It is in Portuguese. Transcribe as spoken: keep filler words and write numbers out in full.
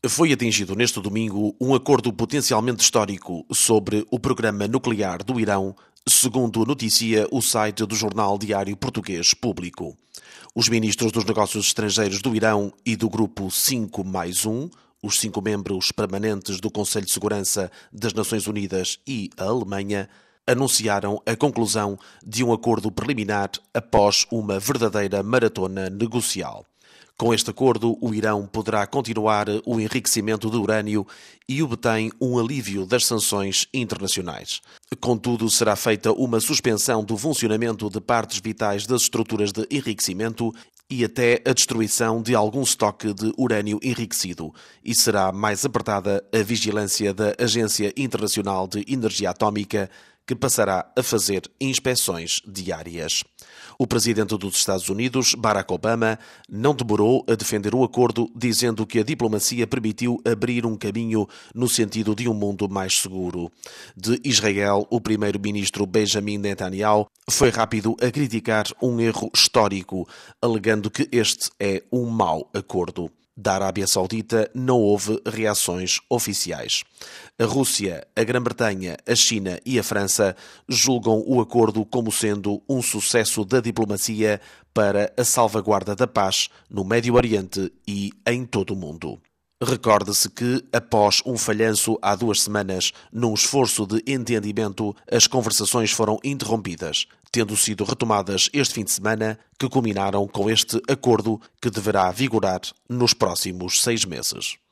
Foi atingido neste domingo um acordo potencialmente histórico sobre o programa nuclear do Irão, segundo noticia o site do jornal Diário Português Público. Os ministros dos Negócios Estrangeiros do Irão e do Grupo cinco mais um, os cinco membros permanentes do Conselho de Segurança das Nações Unidas e a Alemanha, anunciaram a conclusão de um acordo preliminar após uma verdadeira maratona negocial. Com este acordo, o Irão poderá continuar o enriquecimento de urânio e obtém um alívio das sanções internacionais. Contudo, será feita uma suspensão do funcionamento de partes vitais das estruturas de enriquecimento e até a destruição de algum estoque de urânio enriquecido, e será mais apertada a vigilância da Agência Internacional de Energia Atómica, que passará a fazer inspeções diárias. O presidente dos Estados Unidos, Barack Obama, não demorou a defender o acordo, dizendo que a diplomacia permitiu abrir um caminho no sentido de um mundo mais seguro. De Israel, o primeiro-ministro Benjamin Netanyahu foi rápido a criticar um erro histórico, alegando que este é um mau acordo. Da Arábia Saudita não houve reações oficiais. A Rússia, a Grã-Bretanha, a China e a França julgam o acordo como sendo um sucesso da diplomacia para a salvaguarda da paz no Médio Oriente e em todo o mundo. Recorde-se que, após um falhanço há duas semanas, num esforço de entendimento, as conversações foram interrompidas, tendo sido retomadas este fim de semana, que culminaram com este acordo que deverá vigorar nos próximos seis meses.